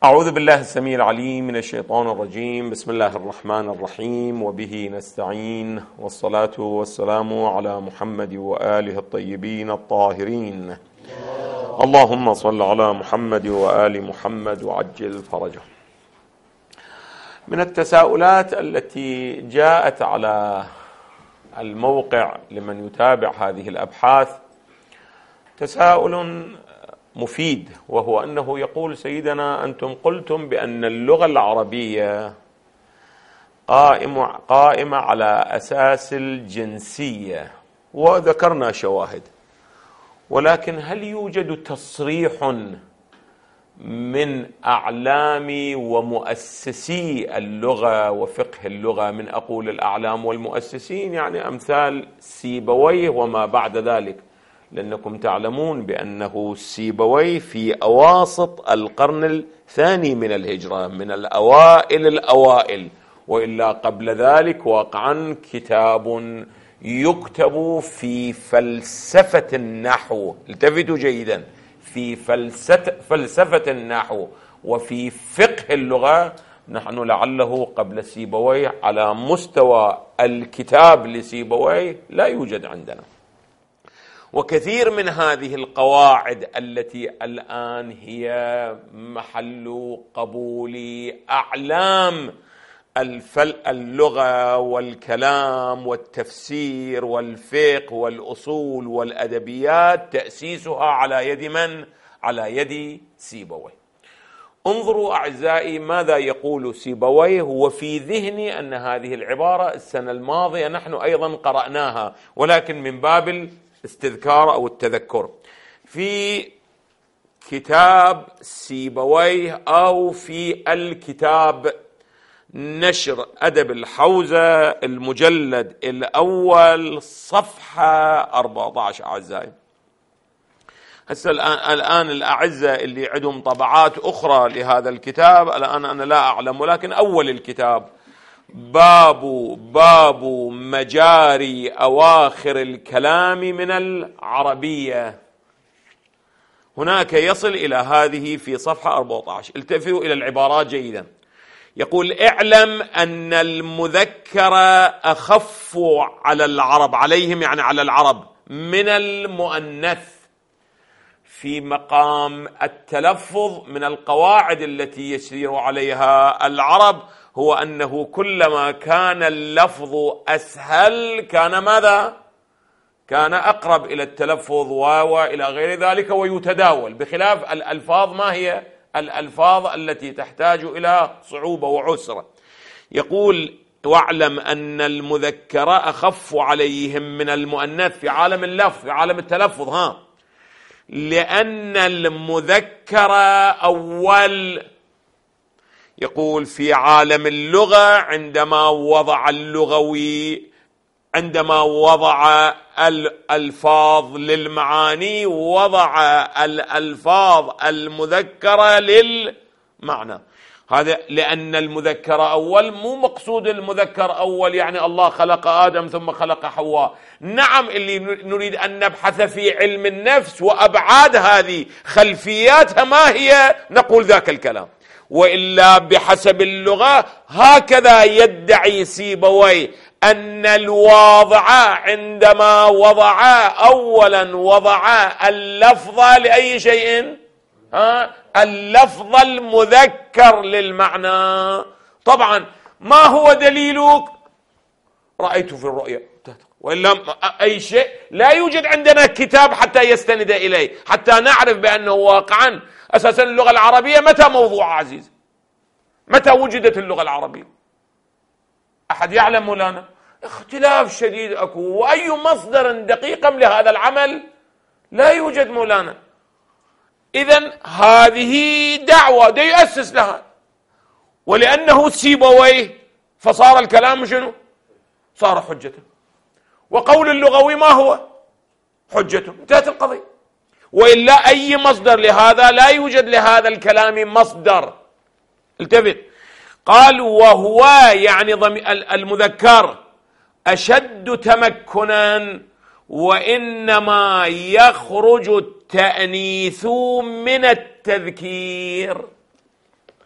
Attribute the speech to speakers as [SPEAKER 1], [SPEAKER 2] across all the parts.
[SPEAKER 1] أعوذ بالله السميع العليم من الشيطان الرجيم. بسم الله الرحمن الرحيم، وبه نستعين، والصلاة والسلام على محمد وآله الطيبين الطاهرين. اللهم صل على محمد وآل محمد وعجل فرجه. من التساؤلات التي جاءت على الموقع لمن يتابع هذه الأبحاث تساؤل مفيد، وهو أنه يقول: سيدنا، أنتم قلتم بأن اللغة العربية قائمة على أساس الجنسية، وذكرنا شواهد، ولكن هل يوجد تصريح من أعلام ومؤسسي اللغة وفقه اللغة، من أقول الأعلام والمؤسسين يعني أمثال سيبويه وما بعد ذلك، لأنكم تعلمون بأنه سيبويه في أواسط القرن الثاني من الهجرة، من الأوائل، وإلا قبل ذلك واقعا كتاب يكتب في فلسفة النحو، التفتوا جيدا، في فلسفة النحو وفي فقه اللغة، نحن لعله قبل سيبويه على مستوى الكتاب لسيبويه لا يوجد عندنا. وكثير من هذه القواعد التي الآن هي محل قبول أعلام اللغة والكلام والتفسير والفقه والأصول والأدبيات، تأسيسها على يد من؟ على يد سيبويه. انظروا أعزائي ماذا يقول سيبويه، وفي ذهني أن هذه العبارة السنة الماضية نحن أيضا قرأناها، ولكن من باب الاستذكار أو التذكر. في كتاب سيبويه أو في الكتاب نشر أدب الحوزة المجلد الأول صفحة 14 أعزائي. هسه الآن الأعزاء اللي عندهم طبعات أخرى لهذا الكتاب، الآن أنا لا أعلم، ولكن أول الكتاب باب مجاري أواخر الكلام من العربية، هناك يصل إلى هذه في صفحة 14. التفتوا إلى العبارات جيدا. يقول: اعلم أن المذكر أخف على العرب، عليهم يعني على العرب، من المؤنث في مقام التلفظ. من القواعد التي يسير عليها العرب هو أنه كلما كان اللفظ أسهل كان ماذا؟ كان أقرب إلى التلفظ وإلى غير ذلك ويتداول، بخلاف الألفاظ. ما هي الألفاظ التي تحتاج إلى صعوبة وعسرة؟ يقول: واعلم أن المذكر أخف عليهم من المؤنث في عالم اللفظ، في عالم التلفظ، لأن المذكر أول. يقول: في عالم اللغة عندما وضع الألفاظ للمعاني، وضع الألفاظ المذكرة للمعنى. هذا لأن المذكر أول، مو مقصود المذكر أول يعني الله خلق آدم ثم خلق حواء. نعم، اللي نريد أن نبحث في علم النفس وأبعاد هذه خلفياتها ما هي، نقول ذاك الكلام. وإلا بحسب اللغة هكذا يدعي سيبويه أن الواضع عندما أولا وضع اللفظ لأي شيء، اللفظ المذكر للمعنى. طبعا ما هو دليلك؟ رأيت في الرؤيا، وإلا أي شيء. لا يوجد عندنا كتاب حتى يستند إليه حتى نعرف بأنه واقعا أساسا اللغة العربية متى موضوع عزيز؟ متى وجدت اللغة العربية؟ أحد يعلم مولانا؟ اختلاف شديد أكو، وأي مصدر دقيق لهذا العمل لا يوجد مولانا. إذن هذه دعوة يأسس لها، ولأنه سيبويه فصار الكلام شنو؟ صار حجة. وقول اللغوي ما هو؟ حجة. انتهت القضية. وإلا أي مصدر لهذا لا يوجد لهذا الكلام مصدر. التفت. قال: وهو يعني المذكر أشد تمكنا، وإنما يخرج التأنيث من التذكير.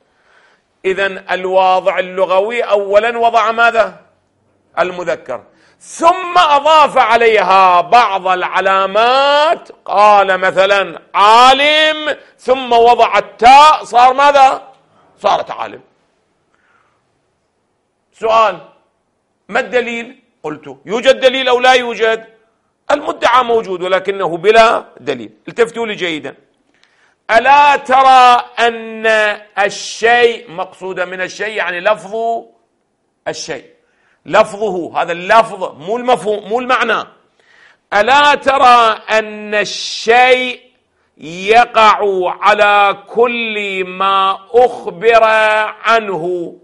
[SPEAKER 1] إذن الواضع اللغوي أولا وضع ماذا؟ المذكر، ثم أضاف عليها بعض العلامات، قال مثلا عالم، ثم وضع التاء، صار ماذا؟ صارت عالم. سؤال: ما الدليل؟ قلت يوجد دليل أو لا يوجد؟ المدعى موجود ولكنه بلا دليل. التفتوا لي جيدا. ألا ترى أن الشيء، مقصود من الشيء يعني لفظ الشيء، لفظه، هذا اللفظ مو المفهوم مو المعنى. ألا ترى أن الشيء يقع على كل ما أخبر عنه.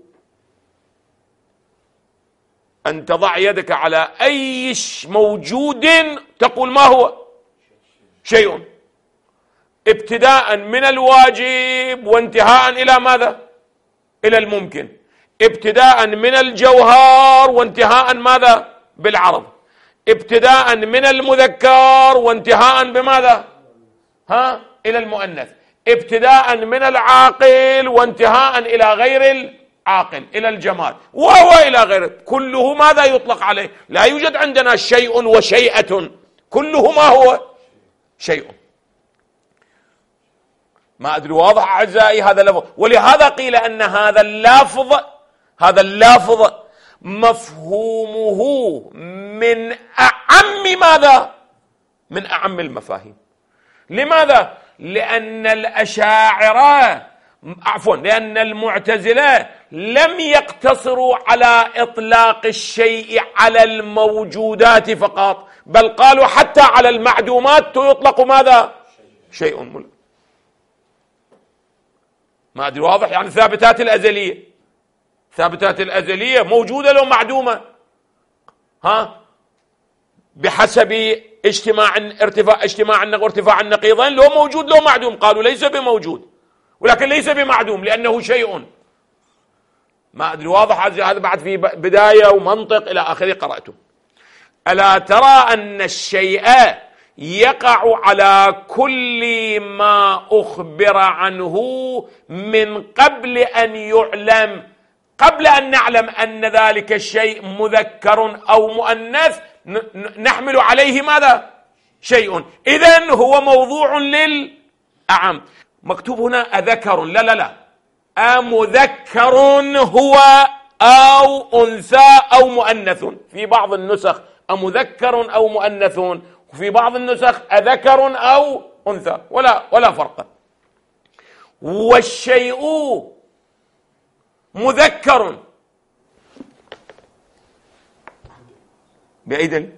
[SPEAKER 1] أن تضع يدك على أي موجود تقول ما هو؟ شيء، ابتداء من الواجب وانتهاء إلى ماذا؟ إلى الممكن، ابتداء من الجوهر وانتهاء ماذا؟ بالعرض، ابتداء من المذكر وانتهاء بماذا؟ إلى المؤنث، ابتداء من العاقل وانتهاء إلى غير العاقل، إلى الجماد، وهو إلى غيره. كله ماذا يطلق عليه؟ لا يوجد عندنا شيء وشيئة، كله ما هو؟ شيء. ما أدري واضح أعزائي هذا اللفظ؟ ولهذا قيل أن هذا اللفظ مفهومه من أعم ماذا؟ من أعم المفاهيم. لماذا؟ لأن الأشاعرة، لأن المعتزلة لم يقتصروا على إطلاق الشيء على الموجودات فقط، بل قالوا حتى على المعدومات يطلق ماذا؟ شيء ملك. ما أدري واضح؟ يعني ثابتات الأزلية موجودة لو معدومة، بحسب ارتفاع النقيضين، لو موجود لو معدوم. قالوا ليس بموجود، ولكن ليس بمعدوم لأنه شيء. ما أدري واضح؟ هذا بعد في بداية ومنطق إلى آخره قرأته. ألا ترى أن الشيء يقع على كل ما أخبر عنه من قبل أن يعلم، قبل أن نعلم أن ذلك الشيء مذكر أو مؤنث نحمل عليه ماذا؟ شيء. إذن هو موضوع للأعم. مكتوب هنا أذكر، لا، أمذكر هو أو أنثى أو مؤنث. في بعض النسخ أمذكر أو مؤنث، وفي بعض النسخ أذكر أو أنثى، ولا فرق. والشيء مذكر بأي دليل؟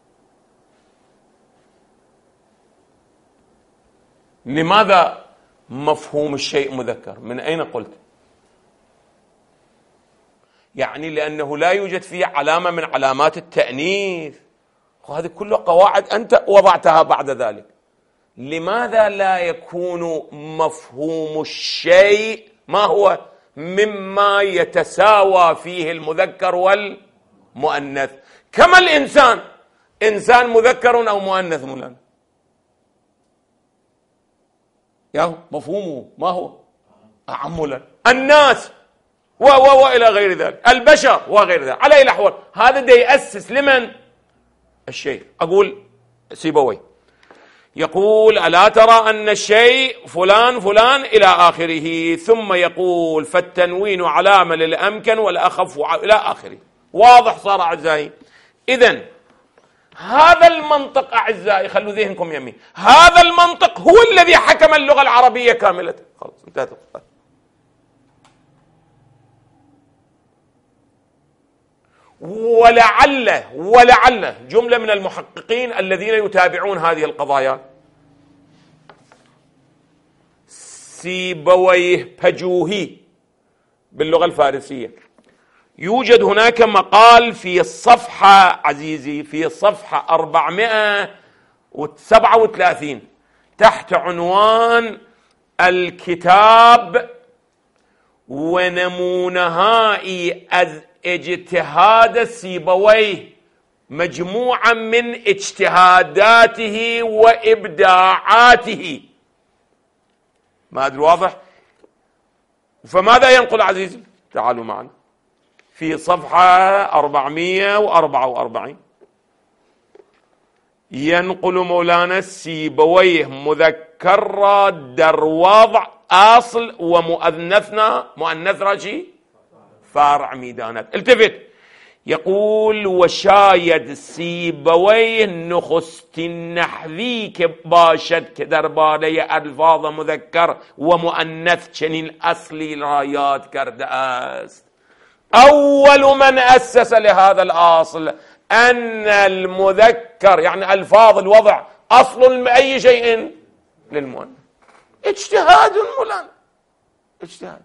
[SPEAKER 1] لماذا مفهوم الشيء مذكر؟ من أين قلت؟ يعني لأنه لا يوجد فيه علامة من علامات التأنيث، وهذه كلها قواعد أنت وضعتها بعد ذلك. لماذا لا يكون مفهوم الشيء ما هو؟ مما يتساوى فيه المذكر والمؤنث. كما الإنسان، إنسان مذكر أو مؤنث مولانا؟ مفهومه ما هو؟ أعم. الناس وإلى غير ذلك، البشر وغير ذلك. على أي الأحوال هذا دا يأسس لمن؟ الشيء. أقول سيبويه يقول: ألا ترى أن الشيء فلان فلان إلى آخره، ثم يقول: فالتنوين علامة للأمكن والأخف إلى آخره. واضح صار أعزائي؟ إذن هذا المنطق أعزائي، خلوا ذهنكم يمين، هذا المنطق هو الذي حكم اللغة العربية كاملة. خلاص انتهت. ولعل جملة من المحققين الذين يتابعون هذه القضايا، سيبويه بجوهي باللغة الفارسية، يوجد هناك مقال في الصفحة عزيزي، في الصفحة 437 تحت عنوان الكتاب ونمونهاء اجتهاد سيبويه، مجموعة من اجتهاداته وإبداعاته. ما أدري واضح؟ فماذا ينقل عزيزي؟ تعالوا معنا في صفحة 444 ينقل مولانا السيبويه مذكر در وضع أصل مؤنث راشي فارع ميدانات. التفت، يقول وشايد سيبويه نخست النحذيك باشد كدربالي ألفاظ مذكر ومؤنث چنين الأصلي الرايات كرد است. أول من أسس لهذا الأصل أن المذكر يعني ألفاظ الوضع أصل أي شيء للمؤنث. اجتهاد مولانا، اجتهاد.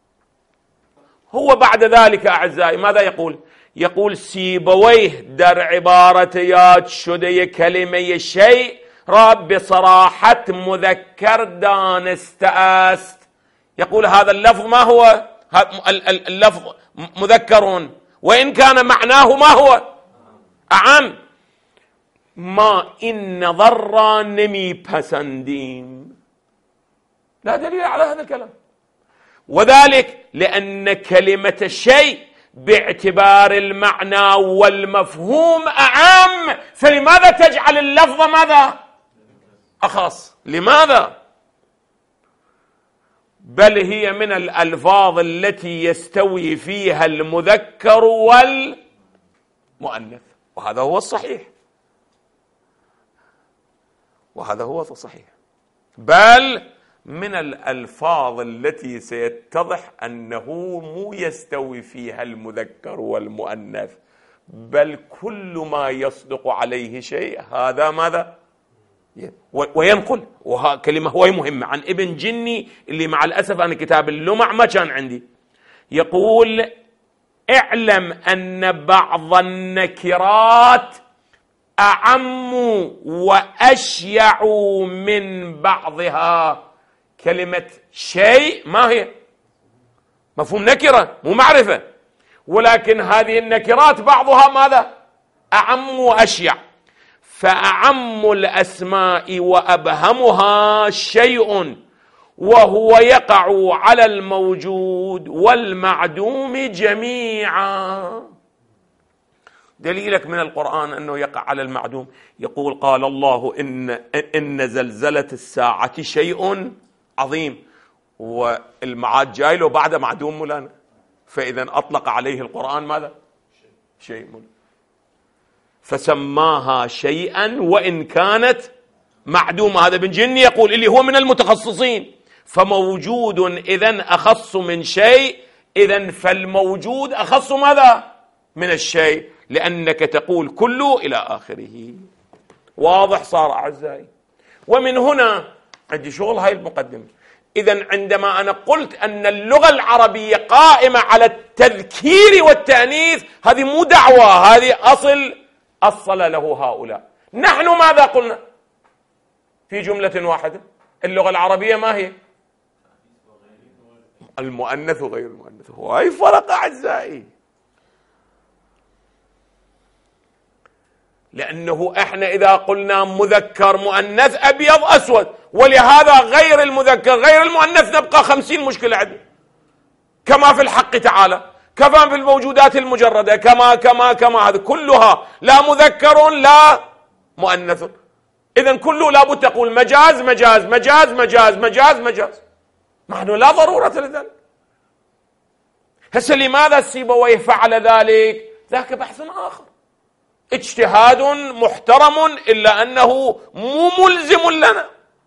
[SPEAKER 1] هو بعد ذلك أعزائي ماذا يقول؟ يقول سيبويه در عبارتيات شده كلمة شيء راب بصراحة مذكر دانست است. يقول هذا اللفظ ما هو؟ اللفظ مذكر وإن كان معناه ما هو؟ أعم. ما إن نظر نمي پسندیم، لا دليل على هذا الكلام، وذلك لأن كلمة الشيء باعتبار المعنى والمفهوم أعم، فلماذا تجعل اللفظ ماذا؟ أخص. لماذا؟ بل هي من الألفاظ التي يستوي فيها المذكر والمؤنث، وهذا هو الصحيح، وهذا هو الصحيح. بل من الألفاظ التي سيتضح أنه مو يستوي فيها المذكر والمؤنث، بل كل ما يصدق عليه شيء هذا ماذا؟ وينقل. وكلمة هو مهمة عن ابن جني اللي مع الأسف أنا كتاب اللمع ما كان عندي. يقول اعلم أن بعض النكرات أعم وأشيع من بعضها. كلمة شيء ما هي؟ مفهوم نكرة مو معرفة، ولكن هذه النكرات بعضها ماذا؟ أعم وأشيع. فأعم الأسماء وأبهمها شيء وهو يقع على الموجود والمعدوم جميعا. دليلك من القرآن أنه يقع على المعدوم. يقول قال الله إن زلزلة الساعة شيء عظيم، والمعاد جاي له بعد معدوم مولانا، فإذا أطلق عليه القرآن ماذا؟ شيء مولانا، فسماها شيئا وإن كانت معدومة. هذا ابن جني يقول اللي هو من المتخصصين. فموجود إذن أخص من شيء، إذن فالموجود أخص ماذا؟ من الشيء، لأنك تقول كله إلى آخره. واضح صار أعزائي؟ ومن هنا عندي شغل هاي المقدمة. إذن عندما أنا قلت أن اللغة العربية قائمة على التذكير والتأنيث، هذه مو دعوة، هذه أصل له هؤلاء. نحن ماذا قلنا في جملة واحدة؟ اللغة العربية ما هي؟ المؤنث وغير المؤنث. هاي فرق أعزائي، لأنه إحنا إذا قلنا مذكر مؤنث أبيض أسود، ولهذا غير المذكر غير المؤنث نبقى 50 مشكلة عندنا، كما في الحق تعالى، كما في الموجودات المجردة، كما هذه كلها لا مذكر لا مؤنث. إذن كله لابد تقول مجاز مجاز مجاز مجاز مجاز مجاز، مع أنه لا ضرورة لذلك. هسه لماذا السيبويه فعل ذلك؟ ذاك بحث آخر، اجتهاد محترم، إلا أنه مو ملزم لنا.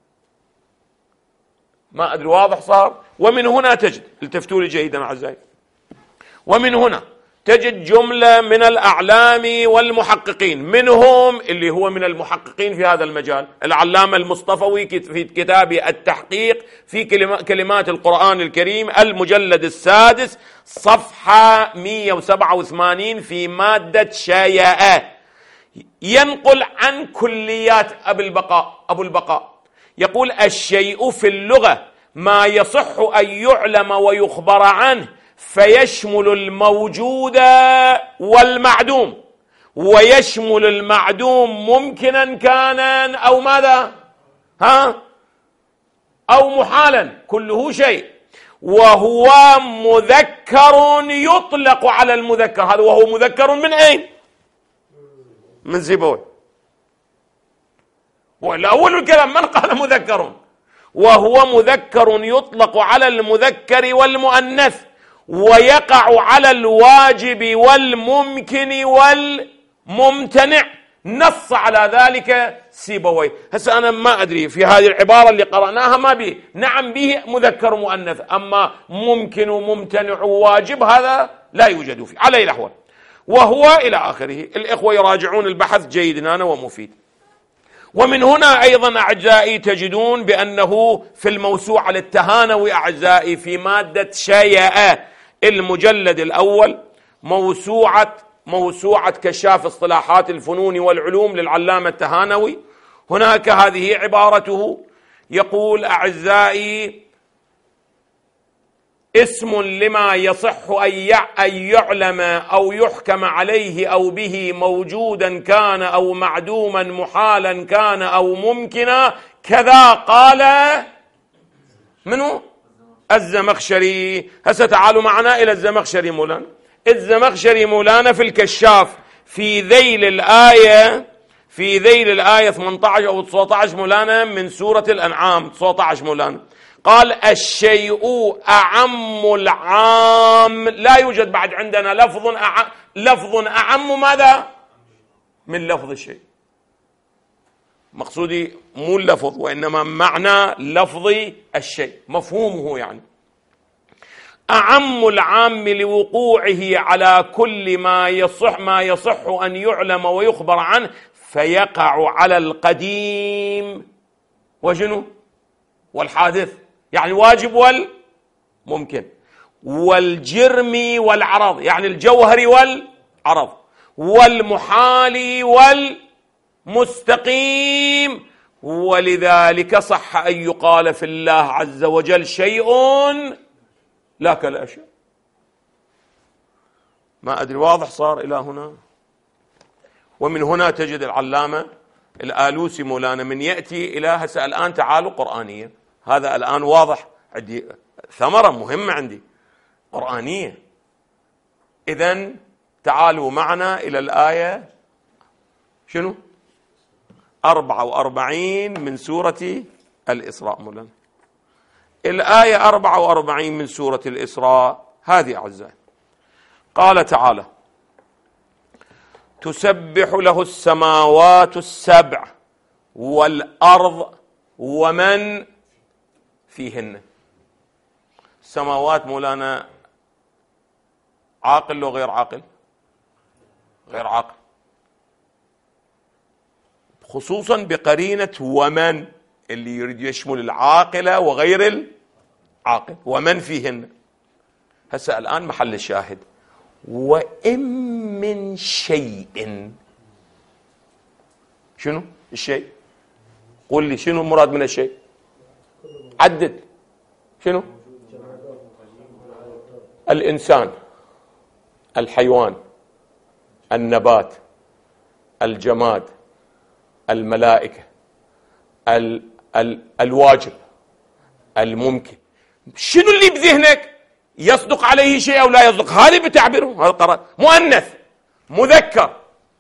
[SPEAKER 1] ما أدري واضح صار؟ ومن هنا تجد، التفتوا لي جيدا أعزائي، ومن هنا تجد جملة من الأعلام والمحققين، منهم اللي هو من المحققين في هذا المجال العلامة المصطفوي في كتابه التحقيق في كلمات القرآن الكريم المجلد السادس صفحة 187 في مادة شيئة، ينقل عن كليات أبو البقاء. يقول الشيء في اللغة ما يصح أن يعلم ويخبر عنه، فيشمل الموجود والمعدوم، ويشمل المعدوم ممكنا كان أو ماذا؟ أو محالا، كله شيء. وهو مذكر يطلق على المذكر. هذا وهو مذكر من أين؟ من سيبويه. والأول الكلام من قال مذكر؟ وهو مذكر يطلق على المذكر والمؤنث ويقع على الواجب والممكن والممتنع. نص على ذلك سيبويه. هسه أنا ما أدري في هذه العبارة اللي قرأناها ما به، نعم به مذكر مؤنث، أما ممكن وممتنع وواجب هذا لا يوجد فيه على الأحوال. وهو إلى آخره. الإخوة يراجعون البحث جيد أنا ومفيد. ومن هنا أيضا أعزائي تجدون بأنه في الموسوعة للتهانوي أعزائي في مادة شيئة المجلد الأول موسوعة كشاف اصطلاحات الفنون والعلوم للعلامة التهانوي، هناك هذه عبارته، يقول أعزائي: اسم لما يصح أن يعلم أو يحكم عليه أو به موجودا كان أو معدوما محالا كان أو ممكنا، كذا قال منو؟ الزمخشري. هسه تعالوا معنا إلى الزمخشري مولانا. الزمخشري مولانا في الكشاف في ذيل الآية 18 أو 19 مولانا من سورة الأنعام 19 مولانا، قال: الشيء أعم العام. لا يوجد بعد عندنا لفظ أعم ماذا؟ من لفظ الشيء. مقصودي مو اللفظ وإنما معنى لفظ الشيء، مفهومه يعني. أعم العام لوقوعه على كل ما يصح أن يعلم ويخبر عنه، فيقع على القديم وشنو؟ والحادث، يعني الواجب والممكن، والجرم والعرض، يعني الجوهر والعرض، والمحال والمستقيم. ولذلك صح أن يقال في الله عز وجل شيء لا كالأشياء. ما أدري واضح صار إلى هنا؟ ومن هنا تجد العلامة الآلوسي مولانا من يأتي إلى هسه الآن تعالوا قرآنيا، هذا الآن واضح عندي ثمرة مهمة عندي قرآنية. إذن تعالوا معنا إلى الآية شنو؟ 44 من سورة الإسراء مولانا. الآية 44 من سورة الإسراء هذه أعزائي، قال تعالى: تسبح له السماوات السبع والأرض ومن فيهن. السماوات مولانا عاقل لو غير عاقل؟ غير عاقل، خصوصا بقرينة ومن اللي يريد يشمل العاقلة وغير العاقل. ومن فيهن. هسه الآن محل الشاهد: وإن من شيء. شنو الشيء؟ قل لي شنو المراد من الشيء؟ عدد. شنو؟ الإنسان، الحيوان، النبات، الجماد، الملائكة، الواجب، الممكن. شنو اللي بذهنك؟ يصدق عليه شيء أو لا يصدق؟ هذا بتعبيره، هذا قرار مؤنث مذكر.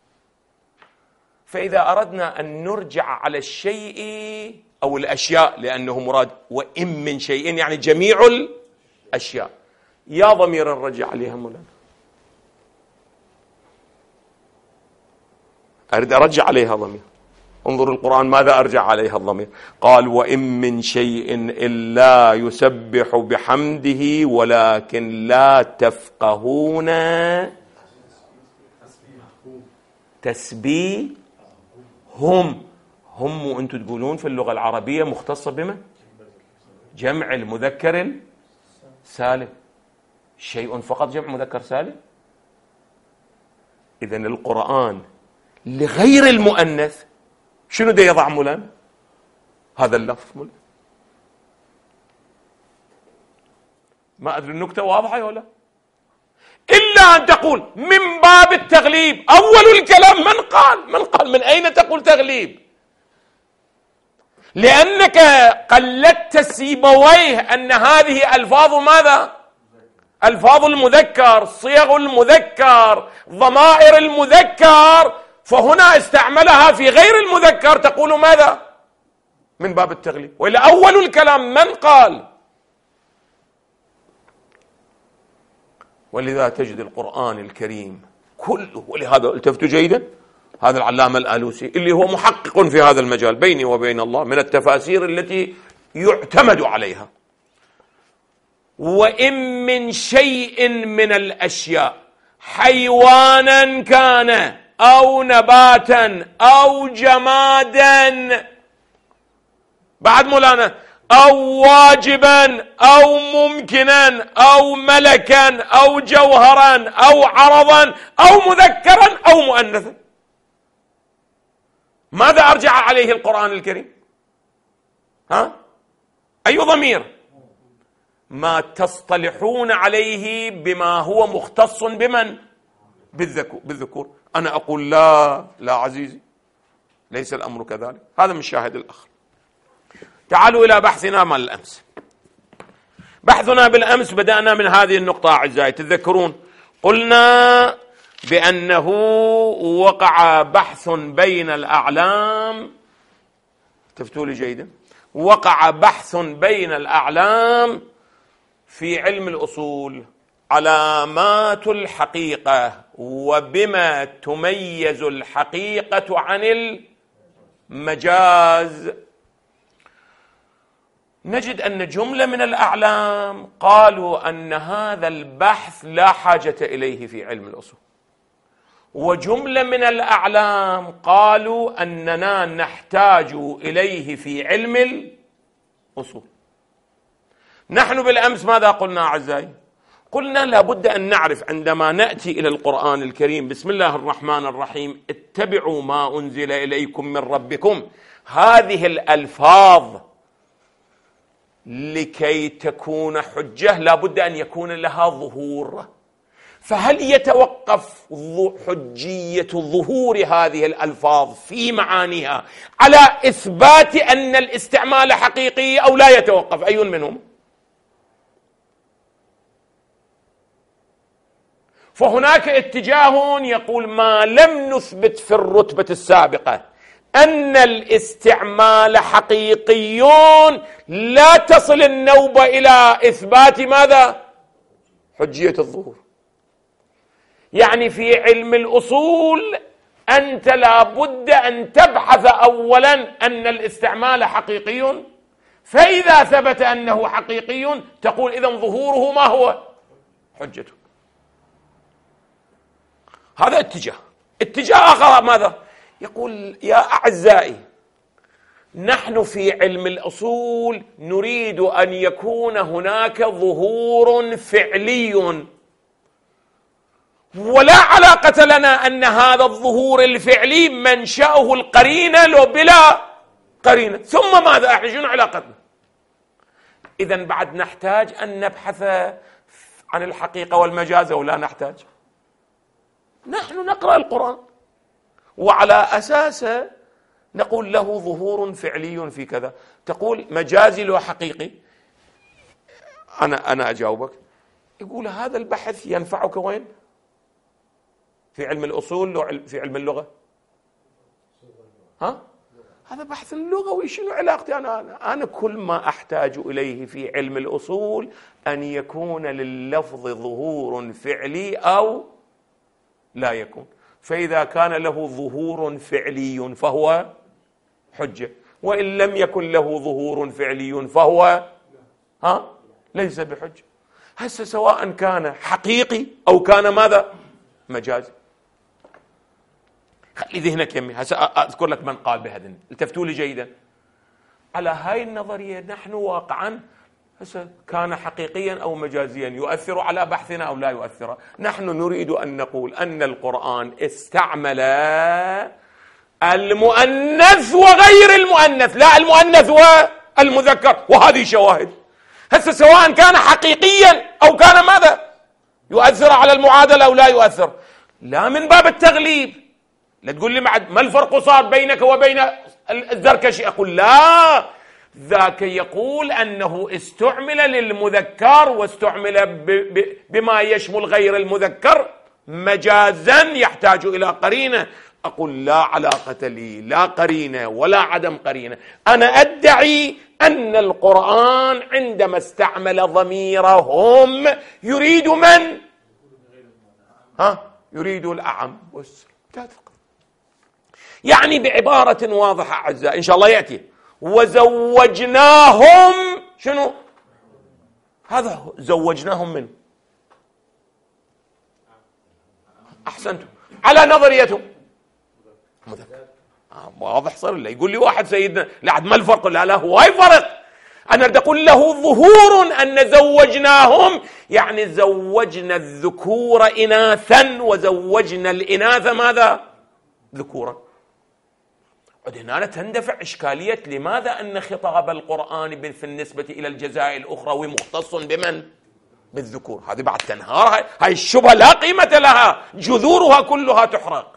[SPEAKER 1] فإذا أردنا أن نرجع على الشيء أو الأشياء، لأنه مراد وإن من شيء يعني جميع الأشياء، يا ضمير نرجع عليها مولانا؟ أريد أرجع عليها ضمير. انظر القرآن ماذا أرجع عليها الضمير. قال: وإن من شيء إلا يسبح بحمده ولكن لا تفقهون تسبيحهم. هم وأنتم تقولون في اللغة العربية مختصة بمن؟ جمع المذكر سالم. شيء فقط جمع مذكر سالم. إذن القرآن لغير المؤنث شنو ده يضع مولانا؟ هذا اللفظ مولانا. ما أدري النكتة واضحة ولا؟ إلا أن تقول من باب التغليب. أول الكلام من قال؟ من أين تقول تغليب؟ لأنك قلدت سيبويه أن هذه ألفاظ ماذا؟ ألفاظ المذكر، صيغ المذكر، ضمائر المذكر، فهنا استعملها في غير المذكر تقول ماذا؟ من باب التغليب. وإلا أول الكلام من قال؟ ولذا تجد القرآن الكريم كله، ولهذا التفتوا جيدا، هذا العلامة الآلوسي اللي هو محقق في هذا المجال بيني وبين الله، من التفاسير التي يعتمد عليها. وإن من شيء من الأشياء حيوانا كان أو نباتا أو جمادا، بعد مولانا، أو واجبا أو ممكنا أو ملكا أو جوهرا أو عرضا أو مذكرا أو مؤنثا. ماذا أرجع عليه القرآن الكريم؟ أي ضمير؟ ما تصطلحون عليه بما هو مختص بمن؟ بالذكور. أنا أقول لا عزيزي، ليس الأمر كذلك. هذا من شاهد الأخر. تعالوا إلى بحثنا مع الأمس. بحثنا بالأمس بدأنا من هذه النقطة أعزائي، تذكرون قلنا بأنه وقع بحث بين الأعلام، تفتوا لي جيدا، وقع بحث بين الأعلام في علم الأصول علامات الحقيقة وبما تميز الحقيقة عن المجاز. نجد أن جملة من الأعلام قالوا أن هذا البحث لا حاجة إليه في علم الأصول، وجملة من الأعلام قالوا أننا نحتاج إليه في علم الأصول. نحن بالأمس ماذا قلنا أعزائي؟ قلنا لابد أن نعرف عندما نأتي إلى القرآن الكريم بسم الله الرحمن الرحيم اتبعوا ما أنزل إليكم من ربكم، هذه الألفاظ لكي تكون حجة لابد أن يكون لها ظهور. فهل يتوقف حجية ظهور هذه الألفاظ في معانيها على إثبات أن الاستعمال حقيقي أو لا يتوقف؟ أي منهم؟ فهناك اتجاه يقول ما لم نثبت في الرتبة السابقة أن الاستعمال حقيقي لا تصل النوبة إلى إثبات ماذا؟ حجية الظهور. يعني في علم الأصول أنت لابد أن تبحث أولا أن الاستعمال حقيقي، فإذا ثبت أنه حقيقي تقول إذن ظهوره ما هو؟ حجته. هذا اتجاه آخر ماذا؟ يقول يا أعزائي نحن في علم الأصول نريد أن يكون هناك ظهور فعلي، ولا علاقة لنا أن هذا الظهور الفعلي منشأه القرينة لو بلا قرينة. ثم ماذا؟ احنا شنو علاقتنا؟ إذن بعد نحتاج أن نبحث عن الحقيقة والمجاز أو لا نحتاج؟ نحن نقرأ القرآن وعلى أساسه نقول له ظهور فعلي في كذا. تقول مجازي لو حقيقي، أنا أجاوبك، يقول هذا البحث ينفعك وين؟ في علم الأصول لو في علم اللغة؟ هذا بحث لغوي، شنو علاقتي أنا كل ما أحتاج إليه في علم الأصول أن يكون لللفظ ظهور فعلي أو لا يكون. فإذا كان له ظهور فعلي فهو حجة، وإن لم يكن له ظهور فعلي فهو ليس بحجة. هسه سواء كان حقيقي أو كان ماذا؟ مجازي. خلي ذهنك يمي، هسه أذكر لك من قال بهذا، التفتوا لي جيدا. على هاي النظرية نحن واقعا هسه كان حقيقيا أو مجازيا يؤثر على بحثنا أو لا يؤثر؟ نحن نريد أن نقول أن القرآن استعمل المؤنث وغير المؤنث، لا المؤنث والمذكر، وهذه شواهد. هسه سواء كان حقيقيا أو كان ماذا؟ يؤثر على المعادلة أو لا يؤثر؟ لا من باب التغليب. لا تقول لي ما الفرق صار بينك وبين الزركشي أقول لا، ذاك يقول أنه استعمل للمذكر واستعمل بما يشمل غير المذكر مجازا يحتاج إلى قرينة. أقول لا علاقة لي، لا قرينة ولا عدم قرينة. أنا أدعي أن القرآن عندما استعمل ضميرهم يريد من؟ يريد الأعم. يعني بعبارة واضحة أعزائي إن شاء الله يأتي وزوجناهم شنو؟ هذا زوجناهم من؟ أحسنتم على نظريتهم واضح صار. لا يقول لي واحد سيدنا لا عاد ما الفرق؟ لا هو هاي فرق. أنا بدي أقول له ظهور أن زوجناهم يعني زوجنا الذكور إناثا وزوجنا الإناث ماذا؟ ذكورا. هنا تندفع إشكالية لماذا أن خطاب القرآن في النسبة إلى الجزاء الأخروي مختص بمن؟ بالذكور. هذه بعد تنهار، هاي الشبهة لا قيمة لها، جذورها كلها تحرق.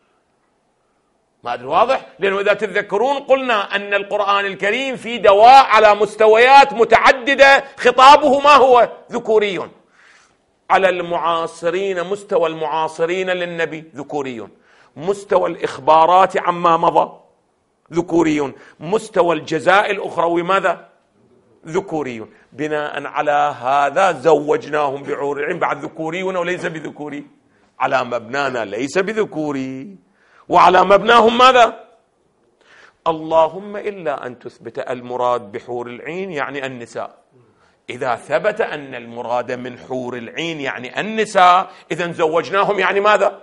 [SPEAKER 1] ما أدري واضح؟ لأنه إذا تتذكرون قلنا أن القرآن الكريم في دواء على مستويات متعددة، خطابه ما هو؟ ذكوري. على المعاصرين، مستوى المعاصرين للنبي ذكوري، مستوى الإخبارات عما مضى ذكوري، مستوى الجزاء الأخروي ماذا؟ ذكوري. بناء على هذا زوجناهم بعور العين. بعد ذكوريون وليس بذكوري، على مبنانا ليس بذكوري، وعلى مبناهم ماذا؟ اللهم إلا أن تثبت المراد بحور العين يعني النساء. إذا ثبت أن المراد من حور العين يعني النساء، إذن زوجناهم يعني ماذا؟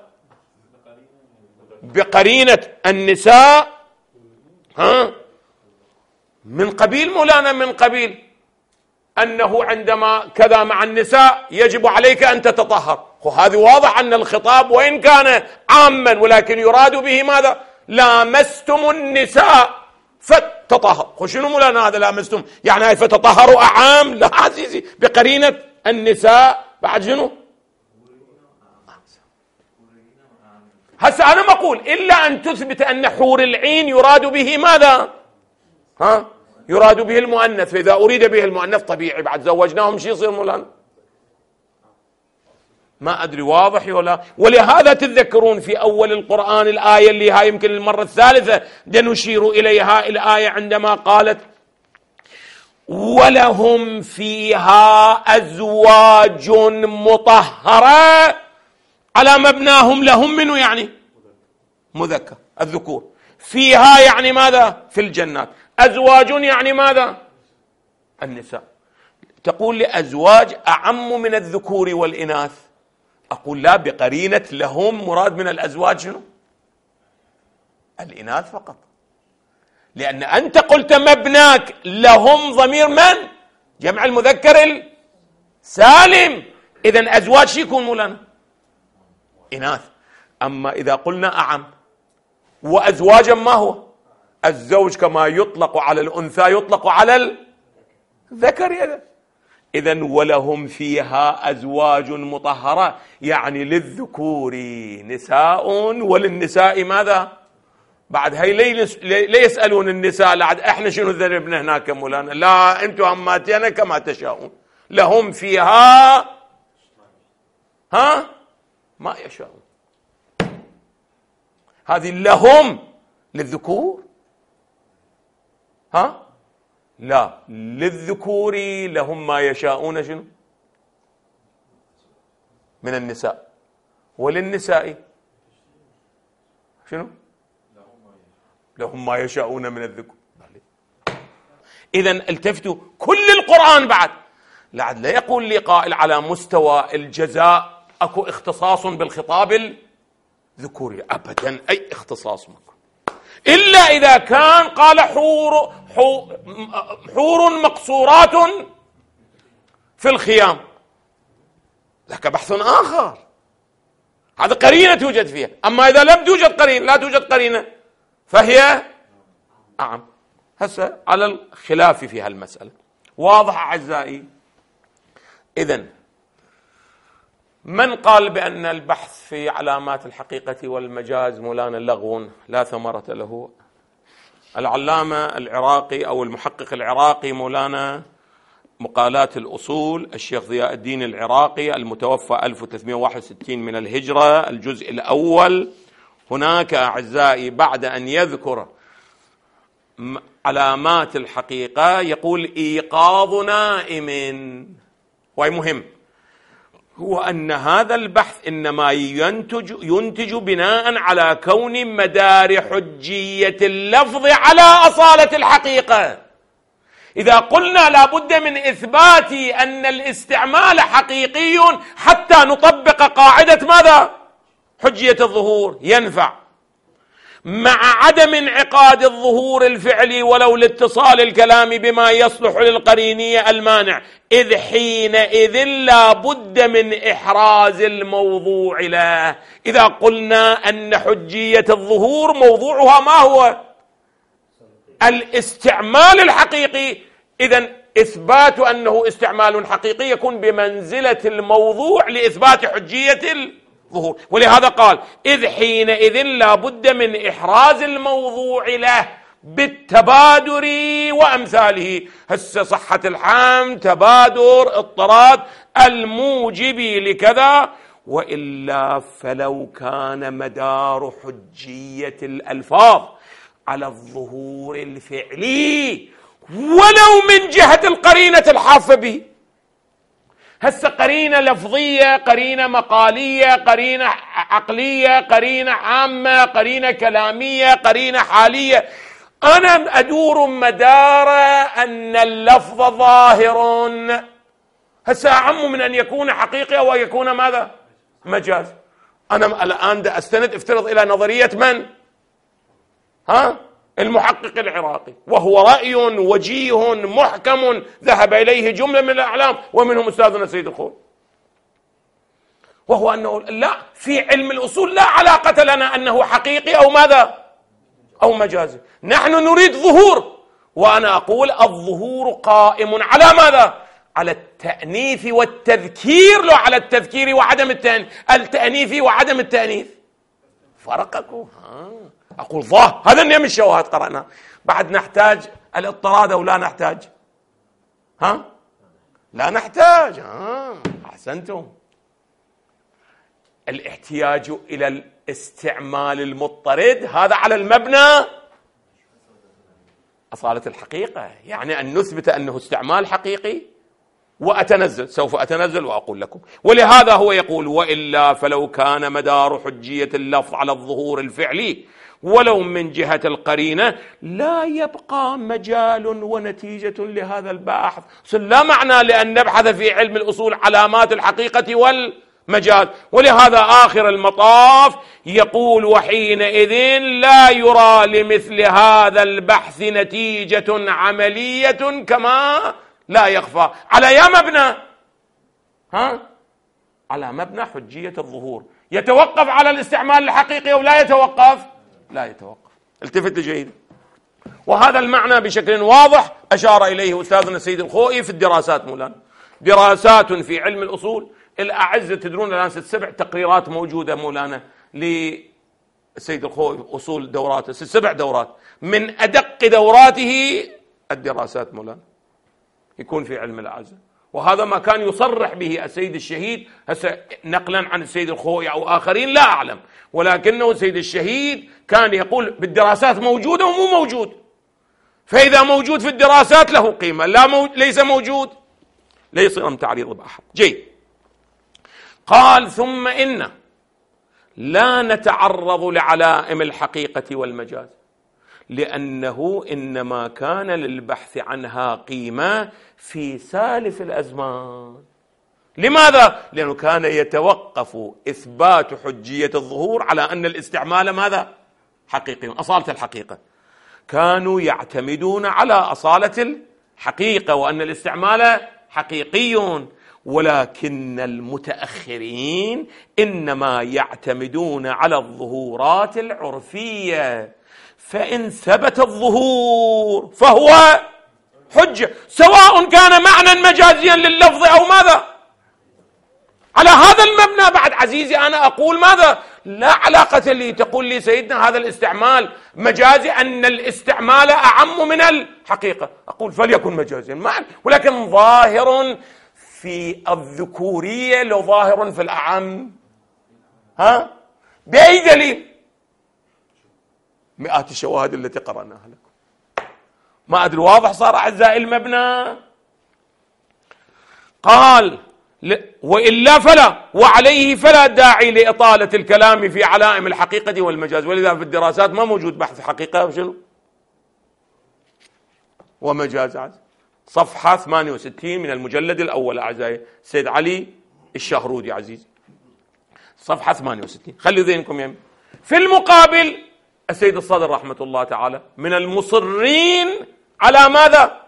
[SPEAKER 1] بقرينة النساء. من قبيل مولانا، من قبيل أنه عندما كذا مع النساء يجب عليك أن تتطهر. وهذا واضح أن الخطاب وإن كان عاما ولكن يراد به ماذا؟ لامستم النساء فتطهر. شنو مولانا هذا لامستم؟ يعني فتطهروا أعام؟ لا عزيزي، بقرينة النساء بعد شنو؟ هسه أنا ما أقول إلا أن تثبت أن حور العين يراد به ماذا؟ يراد به المؤنث. فإذا أريد به المؤنث طبيعي بعد زوجناهم شي يصير مولانا؟ ما أدري واضح ولا. ولهذا تتذكرون في أول القرآن الآية اللي هاي يمكن المرة الثالثة نشير إليها، الآية عندما قالت ولهم فيها أزواج مطهرة، على مبناهم لهم منه يعني مذكر الذكور، فيها يعني ماذا؟ في الجنات. أزواج يعني ماذا؟ النساء. تقول لي أزواج أعم من الذكور والإناث. أقول لا، بقرينة لهم مراد من الأزواج شنو؟ الإناث فقط، لأن أنت قلت مبناك لهم ضمير من؟ جمع المذكر السالم. إذن أزواج شي يكون مولانا؟ إناث. أما إذا قلنا أعم وأزواجا ما هو؟ الزوج كما يطلق على الأنثى يطلق على الذكر. إذن ولهم فيها أزواج مطهرة يعني للذكور نساء وللنساء ماذا؟ بعد هاي ليه يسألون النساء لعد احنا شنو ذنبنا هناك مولانا؟ لا، انتم أماتينا كما تشاءون. لهم فيها ما يشاءون. هذه لهم للذكور، لا، للذكور لهم ما يشاءون شنو؟ من النساء. وللنساء شنو؟ لهم ما يشاءون من الذكور. إذن التفتوا كل القرآن بعد لا يقول لي قائل على مستوى الجزاء أكو اختصاص بالخطاب الذكوري أبدا، أي اختصاص مكو إلا إذا كان قال حور مقصورات في الخيام، ذاك بحث آخر، هذا قرينة توجد فيها. أما إذا لم توجد قرينة، لا توجد قرينة، فهي أعم. هسه على الخلاف في هالمسألة واضح أعزائي. إذن من قال بأن البحث في علامات الحقيقة والمجاز مولانا لغو لا ثمرة له؟ العلامة العراقي أو المحقق العراقي مولانا مقالات الأصول الشيخ ضياء الدين العراقي المتوفى 1361 من الهجرة، الجزء الأول. هناك أعزائي بعد أن يذكر علامات الحقيقة يقول إيقاظ نائم، وهي مهم، هو أن هذا البحث إنما ينتج بناء على كون مدار حجية اللفظ على أصالة الحقيقة. إذا قلنا لابد من إثبات أن الاستعمال حقيقي حتى نطبق قاعدة ماذا؟ حجية الظهور، ينفع مع عدم انعقاد الظهور الفعلي ولو لاتصال الكلام بما يصلح للقرينية المانع، إذ حينئذ لا بد من إحراز الموضوع له. إذا قلنا أن حجية الظهور موضوعها ما هو؟ الاستعمال الحقيقي، إذن إثبات أنه استعمال حقيقي يكون بمنزلة الموضوع لإثبات حجية الظهور. ولهذا قال إذ حينئذ لا بد من إحراز الموضوع له بالتبادر وأمثاله. هسه صحة الحمل، تبادر، اضطراد الموجب لكذا، وإلا فلو كان مدار حجية الألفاظ على الظهور الفعلي ولو من جهة القرينة الحافة به. هسه قرينة لفظية، قرينة مقالية، قرينة عقلية، قرينة عامة، قرينة كلامية، قرينة حالية، أنا أدور مدار أن اللفظ ظاهر. هسه أعم من أن يكون حقيقي أو يكون ماذا؟ مجاز. أنا الآن أستند افترض إلى نظرية من؟ المحقق العراقي، وهو رأي وجيه محكم ذهب إليه جملة من الأعلام ومنهم أستاذنا سيد الخوئي، وهو أنه لا، في علم الأصول لا علاقة لنا أنه حقيقي أو ماذا؟ أو مجازي. نحن نريد ظهور، وأنا أقول الظهور قائم على ماذا؟ على التأنيث والتذكير، لا على التذكير وعدم التأنيث وعدم التأنيث. فرقكم أقول ظاهر، هذا النعم الشواهد قرأنا. بعد نحتاج الاضطراد أو لا نحتاج؟ لا نحتاج. أحسنتم. الاحتياج إلى الاستعمال المضطرد هذا على المبنى أصالة الحقيقة، يعني أن نثبت أنه استعمال حقيقي وأتنزل، سوف أتنزل وأقول لكم. ولهذا هو يقول وإلا فلو كان مدار حجية اللفظ على الظهور الفعلي ولو من جهة القرينة لا يبقى مجال ونتيجة لهذا البحث. لا معنى لأن نبحث في علم الأصول علامات الحقيقة والمجال. ولهذا آخر المطاف يقول وحينئذ لا يرى لمثل هذا البحث نتيجة عملية كما لا يخفى على يا مبنى على مبنى حجية الظهور. يتوقف على الاستعمال الحقيقي أو لا يتوقف؟ لا يتوقف. التفت جيدا. وهذا المعنى بشكل واضح أشار إليه أستاذنا السيد الخوئي في الدراسات مولانا. دراسات في علم الأصول الأعزة، تدرون الآن 7 تقريرات موجودة مولانا للسيد الخوئي، أصول دوراته 7 دورات، من أدق دوراته الدراسات مولانا يكون في علم الأعزة. وهذا ما كان يصرح به السيد الشهيد، هسه نقلا عن السيد الخوئي أو آخرين لا أعلم، ولكنه السيد الشهيد كان يقول بالدراسات موجودة ومو موجود، فإذا موجود في الدراسات له قيمة، ليس موجود ليس يصير تعريض بأحد. جيد. قال ثم إن لا نتعرض لعلائم الحقيقة والمجاز لأنه إنما كان للبحث عنها قيمة في سالف الأزمان. لماذا؟ لأنه كان يتوقف إثبات حجية الظهور على أن الاستعمال ماذا؟ حقيقي، أصالة الحقيقة. كانوا يعتمدون على أصالة الحقيقة وأن الاستعمال حقيقي، ولكن المتأخرين إنما يعتمدون على الظهورات العرفية، فإن ثبت الظهور فهو حجة، سواء كان معنى مجازيا لللفظ أو ماذا. على هذا المبنى بعد عزيزي أنا أقول ماذا؟ لا علاقة لي. تقول لي سيدنا هذا الاستعمال مجازي، أن الاستعمال أعم من الحقيقة. أقول فليكن مجازيا، ولكن ظاهر في الذكورية لو ظاهر في الأعم. بأي دليل؟ مئات الشواهد التي قرأناها لكم. ما أدري واضح صار أعزائي المبنى؟ قال وإلا فلا، وعليه فلا داعي لإطالة الكلام في علائم الحقيقة والمجاز. ولذا في الدراسات ما موجود بحث حقيقة وشنو ومجاز. صفحة 68 من المجلد الأول أعزائي سيد علي الشهرودي عزيزي، صفحة 68. خلي ذهنكم يمين. في المقابل السيد الصدر رحمة الله تعالى من المصرين على ماذا؟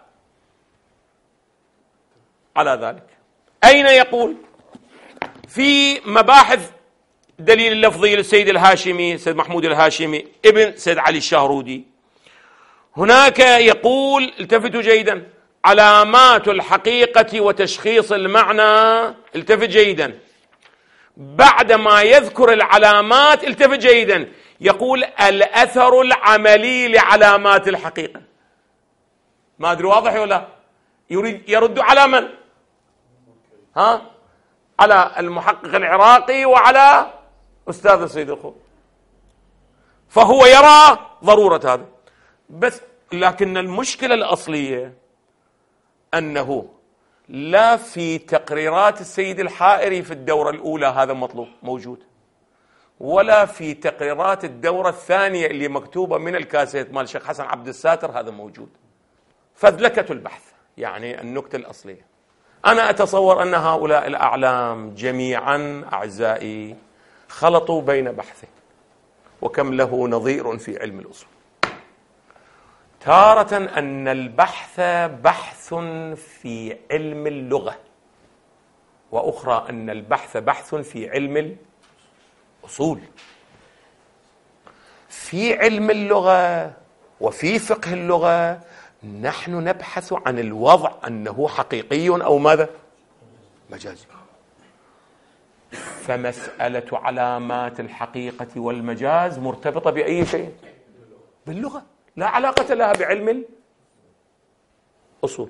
[SPEAKER 1] على ذلك. أين يقول؟ في مباحث دليل اللفظي للسيد الهاشمي، سيد محمود الهاشمي ابن سيد علي الشهرودي، هناك يقول، التفتوا جيدا، علامات الحقيقة وتشخيص المعنى. التفت جيدا، بعدما يذكر العلامات التفت جيدا، يقول الأثر العملي لعلامات الحقيقة. ما أدري واضح ولا؟ يرد على من؟ على المحقق العراقي وعلى أستاذ السيد الخوئي. فهو يرى ضرورة هذا، بس لكن المشكلة الأصلية أنه لا في تقريرات السيد الحائري في الدورة الأولى هذا مطلوب موجود، ولا في تقريرات الدورة الثانية اللي مكتوبة من الكاسيت مال الشيخ حسن عبد الساتر هذا موجود. فذلكة البحث يعني النكتة الأصلية. أنا أتصور أن هؤلاء الأعلام جميعا أعزائي خلطوا بين بحثين، وكم له نظير في علم الأصول. تارة أن البحث بحث في علم اللغة، وأخرى أن البحث بحث في علم الأصول. في علم اللغة وفي فقه اللغة نحن نبحث عن الوضع أنه حقيقي أو ماذا؟ مجازي. فمسألة علامات الحقيقة والمجاز مرتبطة بأي شيء؟ باللغة، لا علاقة لها بعلم الأصول.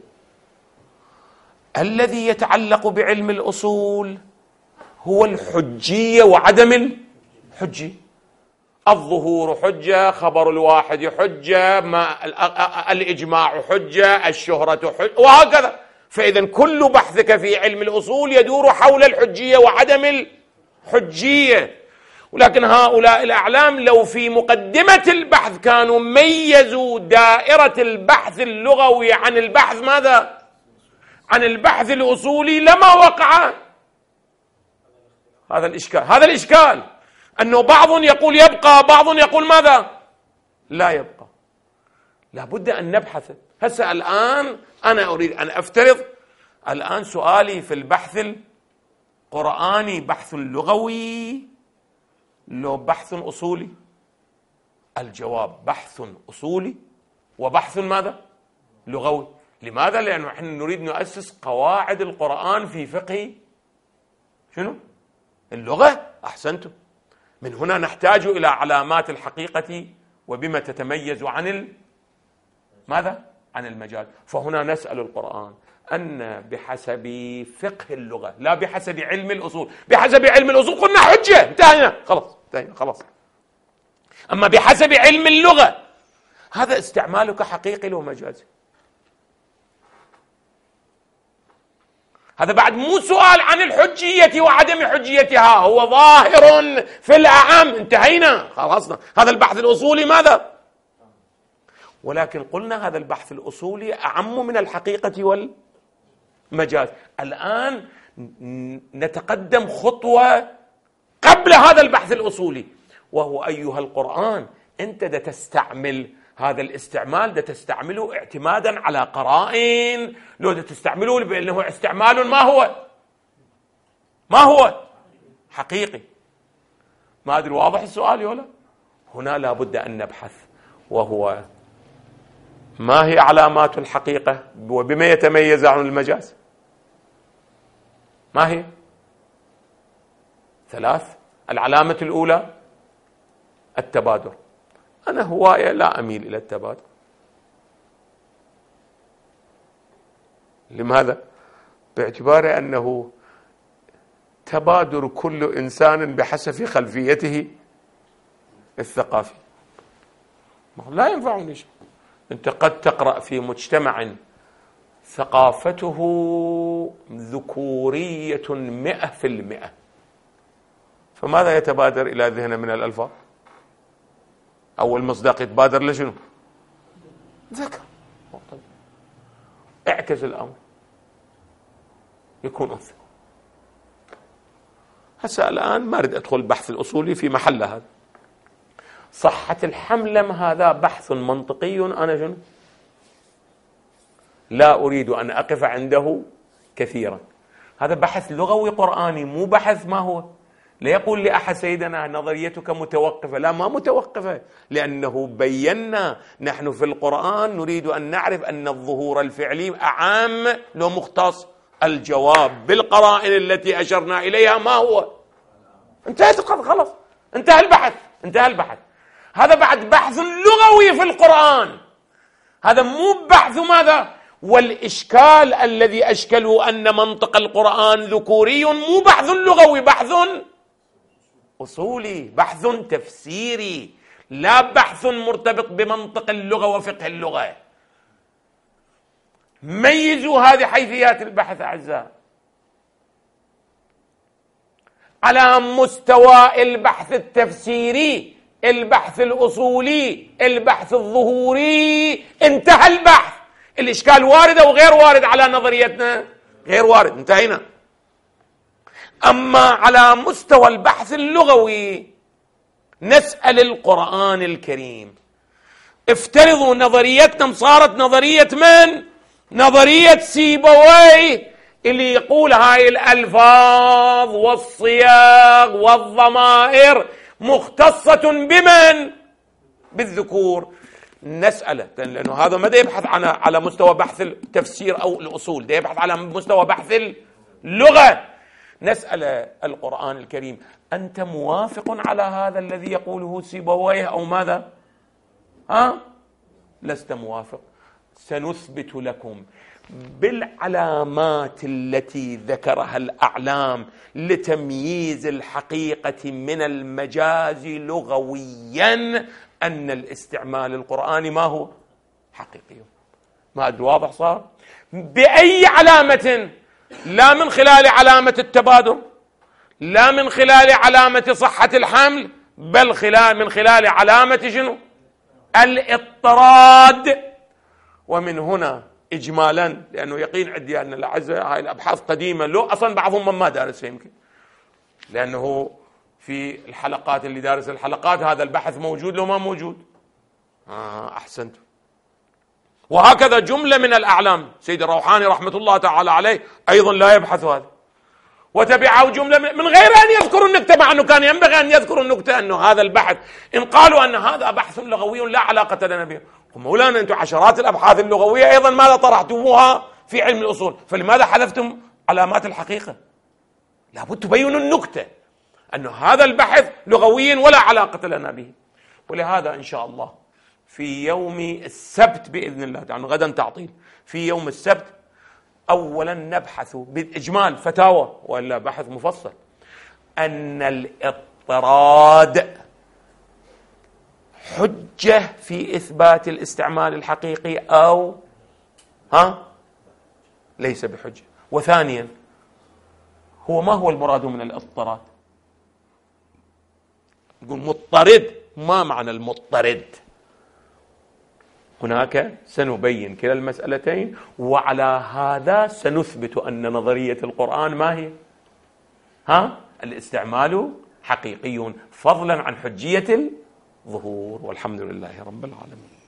[SPEAKER 1] الذي يتعلق بعلم الأصول هو الحجية وعدم الحجية. الظهور حجة، خبر الواحد حجة، الإجماع حجة، الشهرة حجة، وهكذا. فإذا كل بحثك في علم الأصول يدور حول الحجية وعدم الحجية. ولكن هؤلاء الأعلام لو في مقدمة البحث كانوا ميزوا دائرة البحث اللغوي عن البحث ماذا؟ عن البحث الأصولي لما وقع هذا الإشكال. هذا الإشكال أنه بعض يقول يبقى، بعض يقول ماذا؟ لا يبقى. لابد أن نبحث. هسه الآن أنا أريد أن أفترض الآن سؤالي في البحث القرآني بحث لغوي لو بحث أصولي؟ الجواب بحث أصولي وبحث ماذا؟ لغوي. لماذا؟ لأنه نحن نريد نؤسس قواعد القرآن في فقه شنو؟ اللغة. أحسنتم. من هنا نحتاج إلى علامات الحقيقة وبما تتميز عن ماذا؟ عن المجاز. فهنا نسأل القرآن أن بحسب فقه اللغة لا بحسب علم الأصول. بحسب علم الأصول قلنا حجة، انتهينا خلاص. أما بحسب علم اللغة هذا استعمالك حقيقي لو مجازي. هذا بعد مو سؤال عن الحجية وعدم حجيتها، هو ظاهر في الأعم، انتهينا خلصنا. هذا البحث الأصولي ماذا؟ ولكن قلنا هذا البحث الأصولي أعم من الحقيقة والمجاز. الآن نتقدم خطوة قبل هذا البحث الأصولي، وهو أيها القرآن أنت دا تستعمل هذا الاستعمال، دا تستعمله اعتمادا على قرائن، لو دا تستعمله بأنه استعمال ما هو حقيقي. ما أدري واضح السؤال ولا؟ هنا لابد أن نبحث، وهو ما هي علامات الحقيقة وبما يتميز عن المجاز؟ ما هي؟ 3: العلامة الأولى التبادر. أنا هواية لا أميل إلى التبادر. لماذا؟ باعتبار أنه تبادر كل إنسان بحسب خلفيته الثقافي. لا ينفعني شيء. أنت قد تقرأ في مجتمع ثقافته ذكورية 100%، فماذا يتبادر إلى ذهنه من الألفاظ؟ أول مصداق يتبادر لشنو؟ ذكر. اعكس الأمر يكون أنثى. هسه الآن ما أريد أدخل البحث الأصولي في محل هذا. صحة الحمل هذا بحث منطقي، أنا شنو؟ لا أريد أن أقف عنده كثيرا. هذا بحث لغوي قرآني، مو بحث ما هو. لا يقول لأحد سيدنا نظريتك متوقفة، لا ما متوقفة، لأنه بينا نحن في القرآن نريد أن نعرف أن الظهور الفعلي أعام لو مختص. الجواب بالقرائن التي أشرنا إليها ما هو؟ انتهت خلاص، انتهى البحث، انتهى البحث. هذا بعد بحث لغوي في القرآن، هذا مو بحث ماذا؟ والإشكال الذي أشكله أن منطق القرآن ذكوري مو بحث لغوي، بحث أصولي، بحث تفسيري، لا بحث مرتبط بمنطق اللغة وفقه اللغة. ميزوا هذه حيثيات البحث أعزائي. على مستوى البحث التفسيري، البحث الأصولي، البحث الظهوري، انتهى البحث. الإشكال وارد أو غير وارد على نظريتنا؟ غير وارد، انتهينا. أما على مستوى البحث اللغوي نسأل القرآن الكريم. افترضوا نظريتنا صارت نظرية من؟ نظرية سيبويه، اللي يقول هاي الألفاظ والصياغ والضمائر مختصة بمن؟ بالذكور. نسأله، لأنه هذا ما يبحث على مستوى بحث التفسير أو الأصول، ده يبحث على مستوى بحث اللغة. نسأل القرآن الكريم: أنت موافق على هذا الذي يقوله سيبويه أو ماذا؟ لست موافق. سنثبت لكم بالعلامات التي ذكرها الأعلام لتمييز الحقيقة من المجاز لغويا أن الاستعمال القرآني ما هو؟ حقيقي. ما أدري واضح صار؟ بأي علامة؟ لا من خلال علامة التبادل، لا من خلال علامة صحة الحمل، بل من خلال علامة شنو؟ الاضطراد. ومن هنا إجمالا، لأنه يقين عندي أن الأعزاء هاي الأبحاث قديمة، لو أصلا بعضهم ما دارسها يمكن، لأنه في الحلقات اللي دارس الحلقات هذا البحث موجود لو ما موجود. أحسنت. وهكذا جملة من الأعلام، سيد الروحاني رحمة الله تعالى عليه أيضا لا يبحث هذا، وتبعه جملة من غير أن يذكروا النكتة، مع أنه كان ينبغي أن يذكروا النكتة، أنه هذا البحث إن قالوا أن هذا بحث لغوي لا علاقة لنا به. مولانا أنتم عشرات الأبحاث اللغوية أيضا ماذا طرحتموها في علم الأصول، فلماذا حذفتم علامات الحقيقة؟ لابد تبينوا النكتة أن هذا البحث لغوي ولا علاقة لنا به. ولهذا إن شاء الله في يوم السبت بإذن الله تعالى، غدا تعطيل، في يوم السبت أولا نبحث بإجمال فتاوى ولا بحث مفصل أن الاضطراد حجة في إثبات الاستعمال الحقيقي أو ليس بحجة. وثانيا هو ما هو المراد من الاضطراد؟ يقول مضطرد، ما معنى المضطرد؟ هناك سنبين كلا المسألتين، وعلى هذا سنثبت أن نظرية القرآن ما هي؟ الاستعمال حقيقي، فضلا عن حجية الظهور. والحمد لله رب العالمين.